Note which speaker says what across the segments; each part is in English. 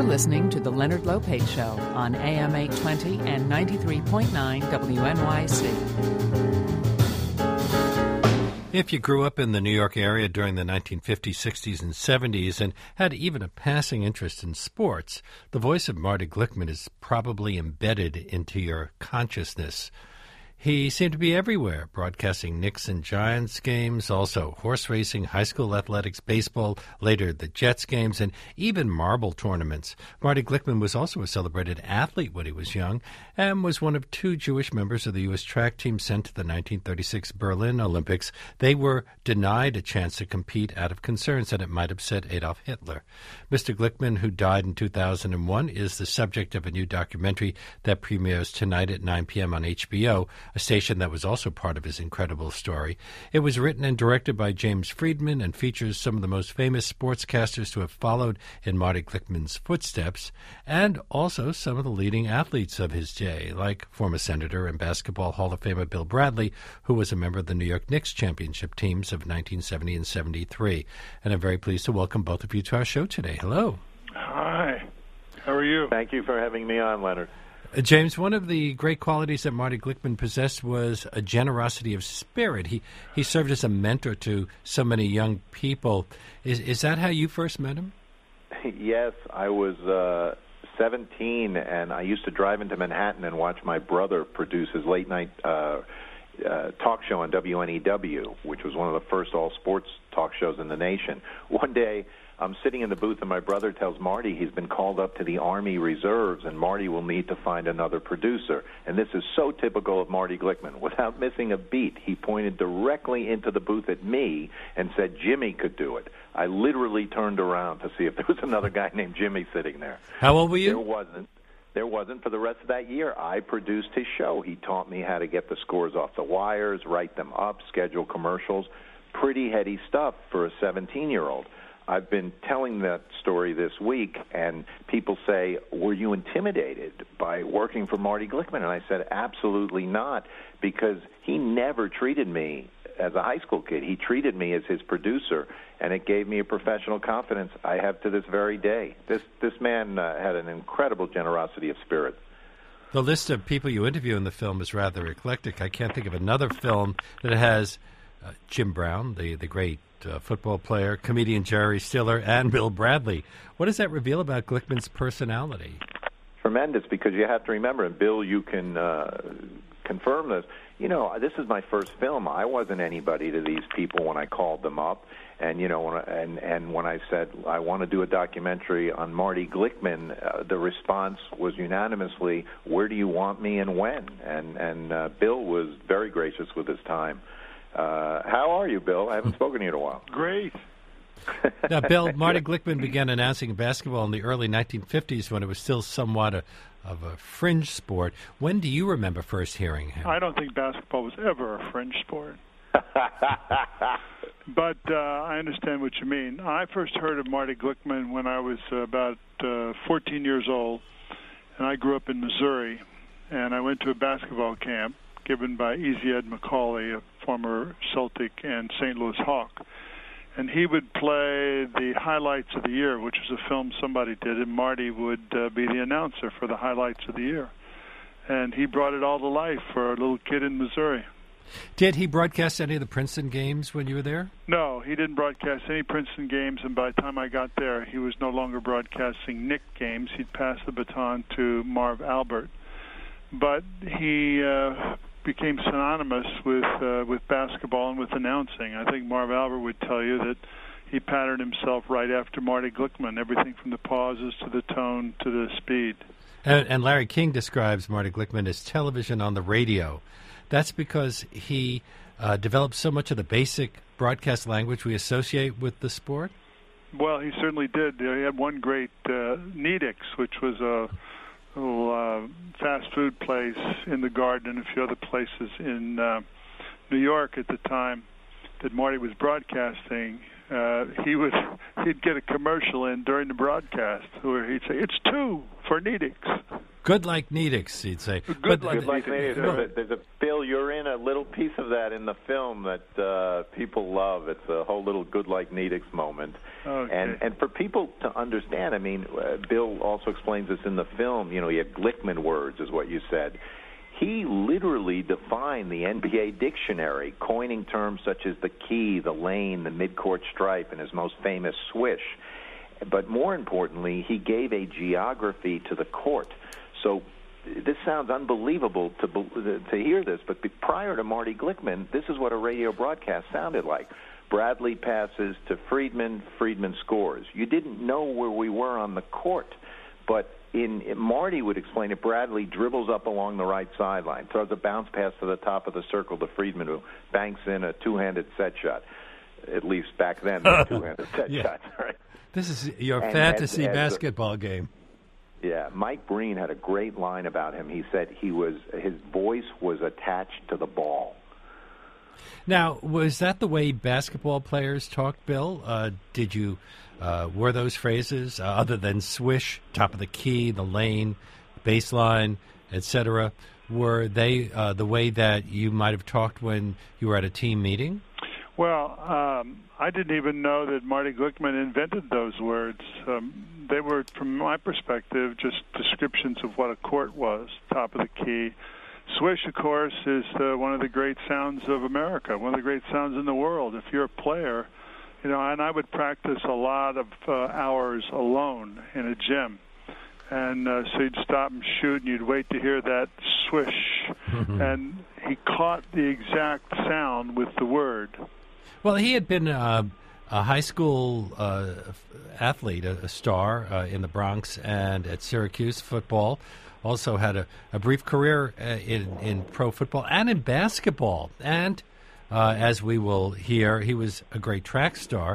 Speaker 1: You're listening to The Leonard Lopate Show on AM 820 and 93.9 WNYC.
Speaker 2: If you grew up in the New York area during the 1950s, 60s, and 70s and had even a passing interest in sports, the voice of Marty Glickman is probably embedded into your consciousness. He seemed to be everywhere, broadcasting Knicks and Giants games, also horse racing, high school athletics, baseball, later the Jets games, and even marble tournaments. Marty Glickman was also a celebrated athlete when he was young and was one of two Jewish members of the U.S. track team sent to the 1936 Berlin Olympics. They were denied a chance to compete out of concerns that it might upset Adolf Hitler. Mr. Glickman, who died in 2001, is the subject of a new documentary that premieres tonight at 9 p.m. on HBO, a station that was also part of his incredible story. It was written and directed by James Friedman and features some of the most famous sportscasters to have followed in Marty Glickman's footsteps, and also some of the leading athletes of his day, like former Senator and Basketball Hall of Famer Bill Bradley, who was a member of the New York Knicks championship teams of 1970 and 73. And I'm very pleased to welcome both of you to our show today. Hello.
Speaker 3: Hi. How are you?
Speaker 4: Thank you for having me on, Leonard.
Speaker 2: James, one of the great qualities that Marty Glickman possessed was a generosity of spirit. He served as a mentor to so many young people. Is that how you first met him?
Speaker 4: Yes, I was 17, and I used to drive into Manhattan and watch my brother produce his late-night talk show on WNEW, which was one of the first all-sports talk shows in the nation. One day, I'm sitting in the booth, and my brother tells Marty he's been called up to the Army Reserves, and Marty will need to find another producer. And this is so typical of Marty Glickman. Without missing a beat, he pointed directly into the booth at me and said Jimmy could do it. I literally turned around to see if there was another guy named Jimmy sitting there.
Speaker 2: How old were you?
Speaker 4: There wasn't. For the rest of that year, I produced his show. He taught me how to get the scores off the wires, write them up, schedule commercials. Pretty heady stuff for a 17-year-old. I've been telling that story this week, and people say, were you intimidated by working for Marty Glickman? And I said, absolutely not, because he never treated me as a high school kid. He treated me as his producer, and it gave me a professional confidence I have to this very day. This man had an incredible generosity of spirit.
Speaker 2: The list of people you interview in the film is rather eclectic. I can't think of another film that has Jim Brown, the great football player, comedian Jerry Stiller, and Bill Bradley. What does that reveal about Glickman's personality?
Speaker 4: Tremendous, because you have to remember, and Bill, you can confirm this, you know, this is my first film. I wasn't anybody to these people when I called them up. And, you know, when I said I want to do a documentary on Marty Glickman, the response was unanimously, where do you want me and when? And Bill was very gracious with his time. How are you, Bill? I haven't spoken to you in a while.
Speaker 3: Great.
Speaker 2: Now, Bill, Marty Glickman began announcing basketball in the early 1950s when it was still somewhat of a fringe sport. When do you remember first hearing him?
Speaker 3: I don't think basketball was ever a fringe sport. But I understand what you mean. I first heard of Marty Glickman when I was about 14 years old, and I grew up in Missouri, and I went to a basketball camp given by Easy Ed Macaulay, a former Celtic and St. Louis Hawk. And he would play the highlights of the year, which was a film somebody did, and Marty would be the announcer for the highlights of the year. And he brought it all to life for a little kid in Missouri.
Speaker 2: Did he broadcast any of the Princeton games when you were there?
Speaker 3: No, he didn't broadcast any Princeton games, and by the time I got there, he was no longer broadcasting Knick games. He'd passed the baton to Marv Albert. But he became synonymous with basketball and with announcing. I think Marv Albert would tell you that he patterned himself right after Marty Glickman, everything from the pauses to the tone to the speed.
Speaker 2: And Larry King describes Marty Glickman as television on the radio. That's because he developed so much of the basic broadcast language we associate with the sport?
Speaker 3: Well, he certainly did. He had one great Needix, which was a little fast food place in the Garden and a few other places in New York at the time that Marty was broadcasting. He'd get a commercial in during the broadcast where he'd say, "It's 2 for Needix."
Speaker 2: Good like Needix, he'd say.
Speaker 3: Good like
Speaker 4: Needix. There's a Bill, you're in a little piece of that in the film that people love. It's a whole little good like Needix moment.
Speaker 3: Okay.
Speaker 4: And for people to understand, I mean, Bill also explains this in the film. You know, he had Glickman words, is what you said. He literally defined the NBA dictionary, coining terms such as the key, the lane, the midcourt stripe, and his most famous swish. But more importantly, he gave a geography to the court. So this sounds unbelievable to hear this, but prior to Marty Glickman, this is what a radio broadcast sounded like. Bradley passes to Friedman, Friedman scores. You didn't know where we were on the court, but Marty would explain it. Bradley dribbles up along the right sideline, throws a bounce pass to the top of the circle to Friedman, who banks in a two-handed set shot. At least back then, two-handed set shots. Right?
Speaker 2: This is your fantasy basketball game.
Speaker 4: Yeah, Mike Breen had a great line about him. He said his voice was attached to the ball.
Speaker 2: Now, was that the way basketball players talked, Bill? Were those phrases, other than swish, top of the key, the lane, baseline, etc., were they the way that you might have talked when you were at a team meeting?
Speaker 3: Well, I didn't even know that Marty Glickman invented those words. They were, from my perspective, just descriptions of what a court was, top of the key. Swish, of course, is one of the great sounds of America, one of the great sounds in the world. If you're a player, you know, and I would practice a lot of hours alone in a gym. And so you'd stop and shoot, and you'd wait to hear that swish. And he caught the exact sound with the word.
Speaker 2: Well, he had been a high school athlete, a star in the Bronx and at Syracuse football. Also had a brief career in pro football and in basketball. And as we will hear, he was a great track star.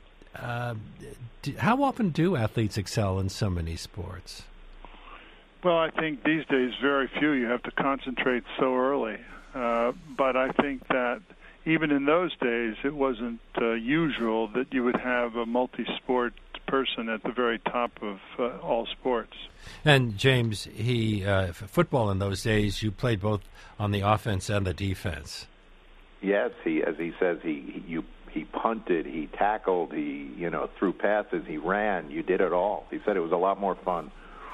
Speaker 2: How often do athletes excel in so many sports?
Speaker 3: Well, I think these days very few. You have to concentrate so early. But I think that even in those days, it wasn't usual that you would have a multi-sport person at the very top of all sports.
Speaker 2: And James, football in those days, you played both on the offense and the defense.
Speaker 4: Yes, as he says, he punted, he tackled, he threw passes, he ran. You did it all. He said it was a lot more fun.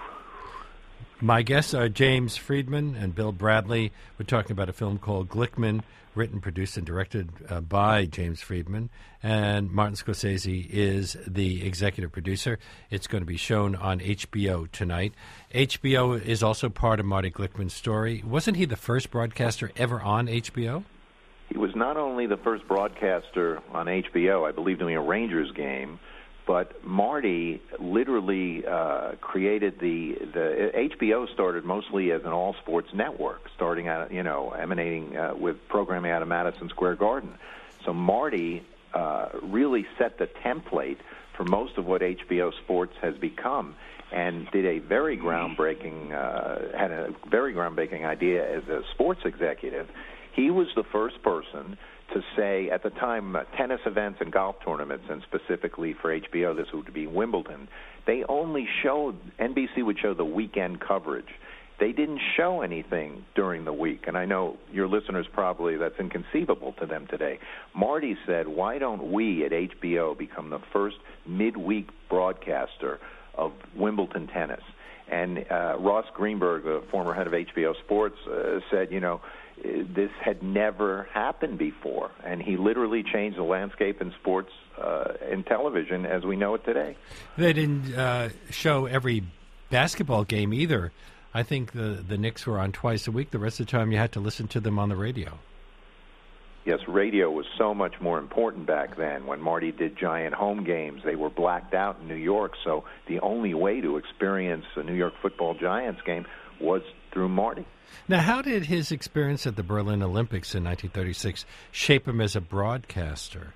Speaker 2: My guests are James Friedman and Bill Bradley. We're talking about a film called Glickman, written, produced, and directed by James Friedman. And Martin Scorsese is the executive producer. It's going to be shown on HBO tonight. HBO is also part of Marty Glickman's story. Wasn't he the first broadcaster ever on HBO?
Speaker 4: He was not only the first broadcaster on HBO, I believe, doing a Rangers game, but Marty literally created the HBO started mostly as an all sports network, starting out, emanating with programming out of Madison Square Garden. So Marty really set the template for most of what HBO Sports has become, and did a very groundbreaking had a very groundbreaking idea as a sports executive. He was the first person to say, at the time, tennis events and golf tournaments, and specifically for HBO, this would be Wimbledon, they only showed, NBC would show the weekend coverage. They didn't show anything during the week, and I know your listeners probably, that's inconceivable to them today. Marty said, why don't we at HBO become the first midweek broadcaster of Wimbledon tennis? And Ross Greenberg, the former head of HBO Sports, said, this had never happened before, and he literally changed the landscape in sports and television as we know it today.
Speaker 2: They didn't show every basketball game either. I think the Knicks were on twice a week. The rest of the time you had to listen to them on the radio.
Speaker 4: Yes, radio was so much more important back then. When Marty did Giant home games, they were blacked out in New York, so the only way to experience a New York football Giants game was through Marty.
Speaker 2: Now, how did his experience at the Berlin Olympics in 1936 shape him as a broadcaster?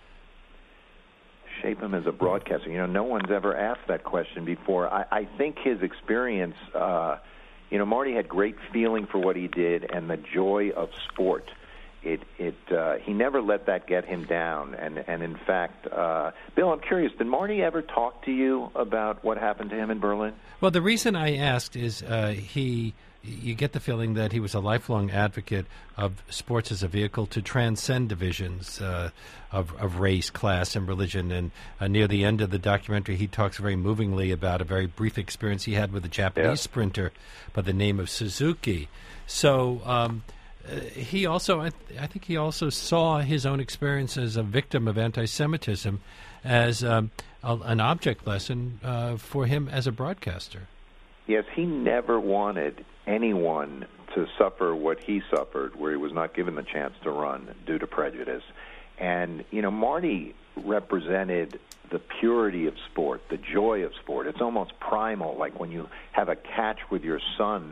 Speaker 4: Shape him as a broadcaster? No one's ever asked that question before. I think his experience, Marty had great feeling for what he did and the joy of sport. he never let that get him down. And in fact, Bill, I'm curious, did Marty ever talk to you about what happened to him in Berlin?
Speaker 2: Well, the reason I asked is you get the feeling that he was a lifelong advocate of sports as a vehicle to transcend divisions of race, class, and religion. And near the end of the documentary, he talks very movingly about a very brief experience he had with a Japanese sprinter by the name of Suzuki. So he also, I think he also saw his own experience as a victim of anti-Semitism as an object lesson for him as a broadcaster.
Speaker 4: Yes, he never wanted anyone to suffer what he suffered, where he was not given the chance to run due to prejudice. And, Marty represented the purity of sport, the joy of sport. It's almost primal, like when you have a catch with your son,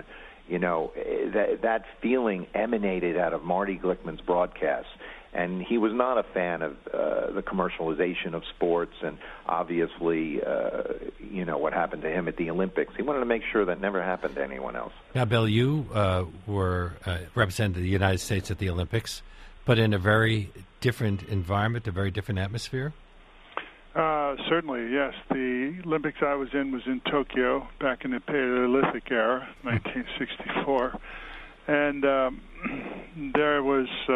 Speaker 4: that feeling emanated out of Marty Glickman's broadcasts. And he was not a fan of the commercialization of sports, and obviously, what happened to him at the Olympics. He wanted to make sure that never happened to anyone else.
Speaker 2: Now, Bill, you represented the United States at the Olympics, but in a very different environment, a very different atmosphere?
Speaker 3: Certainly, yes. The Olympics I was in Tokyo back in the Paleolithic era, 1964, and it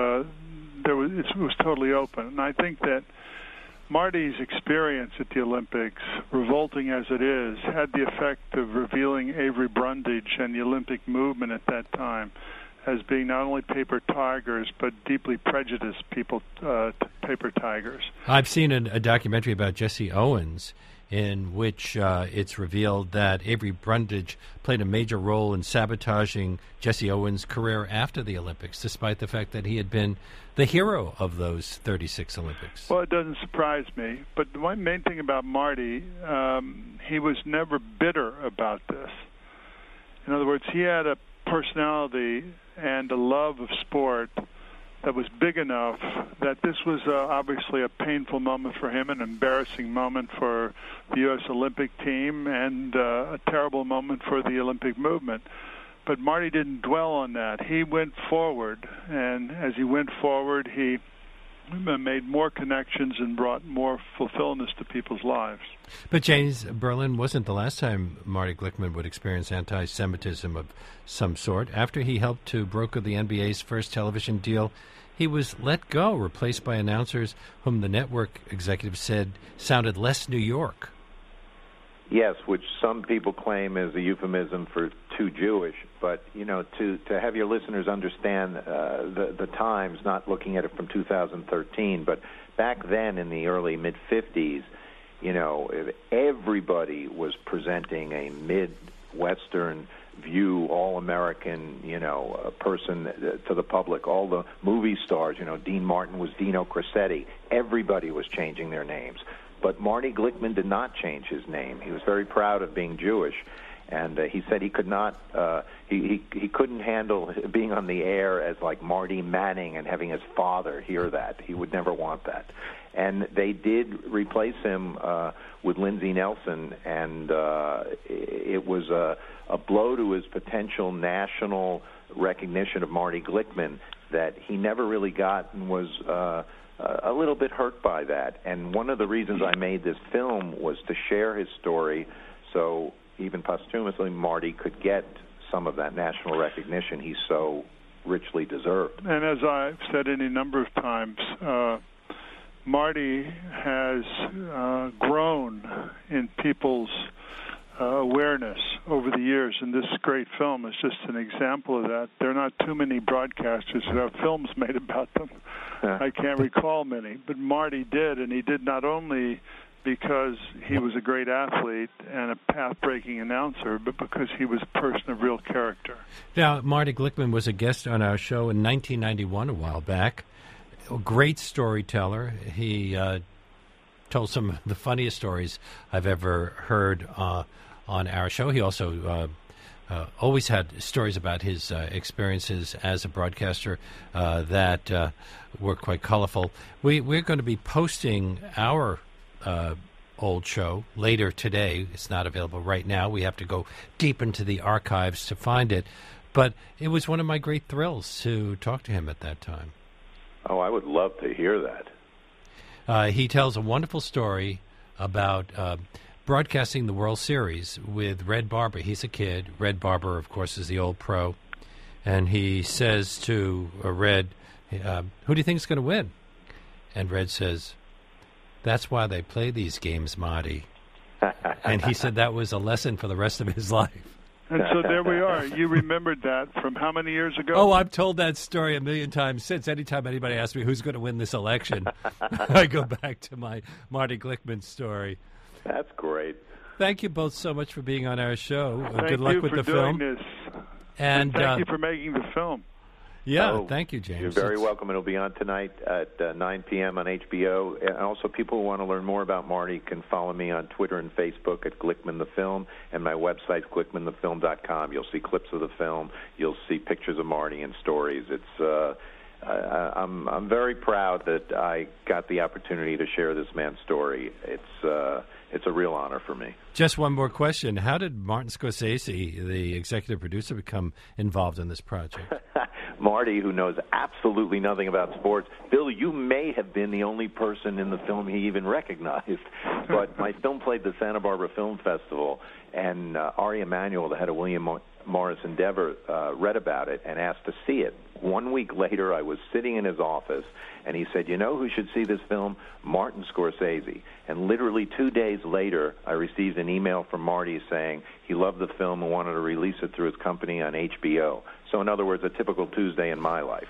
Speaker 3: was totally open. And I think that Marty's experience at the Olympics, revolting as it is, had the effect of revealing Avery Brundage and the Olympic movement at that time as being not only paper tigers, but deeply prejudiced people, paper tigers.
Speaker 2: I've seen a documentary about Jesse Owens in which it's revealed that Avery Brundage played a major role in sabotaging Jesse Owens' career after the Olympics, despite the fact that he had been the hero of those 36 Olympics.
Speaker 3: Well, it doesn't surprise me. But the one main thing about Marty, he was never bitter about this. In other words, he had a personality and a love of sport that was big enough that this was obviously a painful moment for him, an embarrassing moment for the U.S. Olympic team, and a terrible moment for the Olympic movement. But Marty didn't dwell on that. He went forward, and as he went forward, he made more connections and brought more fulfillment to people's lives.
Speaker 2: But James, Berlin wasn't the last time Marty Glickman would experience anti-Semitism of some sort. After he helped to broker the NBA's first television deal, he was let go, replaced by announcers whom the network executives said sounded less New York.
Speaker 4: Yes, which some people claim is a euphemism for too Jewish. But, to have your listeners understand the times, not looking at it from 2013, but back then in the early mid-'50s, everybody was presenting a mid-Western view, all-American, person to the public. All the movie stars, Dean Martin was Dino Crissetti. Everybody was changing their names. But Marty Glickman did not change his name. He was very proud of being Jewish, and he said he could not, he couldn't handle being on the air as like Marty Manning and having his father hear that. He would never want that. And they did replace him with Lindsey Nelson, and it was a blow to his potential national recognition of Marty Glickman that he never really got, and was a little bit hurt by that. And one of the reasons I made this film was to share his story, so even posthumously Marty could get some of that national recognition he so richly deserved.
Speaker 3: And as I've said any number of times, Marty has grown in people's awareness over the years, and this great film is just an example of that. There are not too many broadcasters who have films made about them. I can't recall many, but Marty did, and he did not only because he was a great athlete and a path-breaking announcer, but because he was a person of real character.
Speaker 2: Now, Marty Glickman was a guest on our show in 1991, a while back. A great storyteller. He told some of the funniest stories I've ever heard on our show. He also always had stories about his experiences as a broadcaster that were quite colorful. We're going to be posting our old show later today. It's not available right now. We have to go deep into the archives to find it. But it was one of my great thrills to talk to him at that time.
Speaker 4: Oh, I would love to hear that.
Speaker 2: He tells a wonderful story about broadcasting the World Series with Red Barber. He's a kid. Red Barber, of course, is the old pro. And he says to Red, who do you think is going to win? And Red says, that's why they play these games, Marty. And he said that was a lesson for the rest of his life.
Speaker 3: And so there we are. You remembered that from how many years ago?
Speaker 2: Oh, I've told that story a million times since. Anytime anybody asks me who's going to win this election, I go back to my Marty Glickman story.
Speaker 4: That's great.
Speaker 2: Thank you both so much for being on our show.
Speaker 3: Thank
Speaker 2: Good luck
Speaker 3: you
Speaker 2: with
Speaker 3: for
Speaker 2: the film.
Speaker 3: doing this.
Speaker 2: And
Speaker 3: thank you for making the film.
Speaker 2: Yeah, thank you, James.
Speaker 4: You're very welcome. It'll be on tonight at 9 p.m. on HBO. And also, people who want to learn more about Marty can follow me on Twitter and Facebook at Glickman the Film, and my website's glickmanthefilm.com. You'll see clips of the film. You'll see pictures of Marty and stories. It's I'm very proud that I got the opportunity to share this man's story. It's a real honor for me.
Speaker 2: Just one more question. How did Martin Scorsese, the executive producer, become involved in this project?
Speaker 4: Marty, who knows absolutely nothing about sports. Bill, you may have been the only person in the film he even recognized. But my film played the Santa Barbara Film Festival, and Ari Emanuel, the head of William Morris Endeavor, read about it and asked to see it. 1 week later, I was sitting in his office, and he said, you know who should see this film? Martin Scorsese. And literally 2 days later, I received an email from Marty saying he loved the film and wanted to release it through his company on HBO. So, in other words, a typical Tuesday in my life.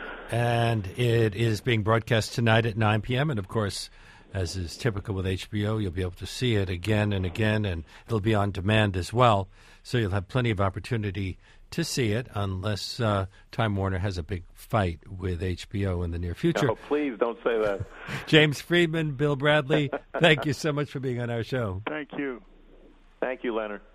Speaker 2: And it is being broadcast tonight at 9 p.m., and, of course, as is typical with HBO, you'll be able to see it again and again, and it'll be on demand as well. So you'll have plenty of opportunity to see it, unless Time Warner has a big fight with HBO in the near future.
Speaker 4: Oh, please don't say that.
Speaker 2: James Friedman, Bill Bradley, thank you so much for being on our show.
Speaker 3: Thank you.
Speaker 4: Thank you, Leonard.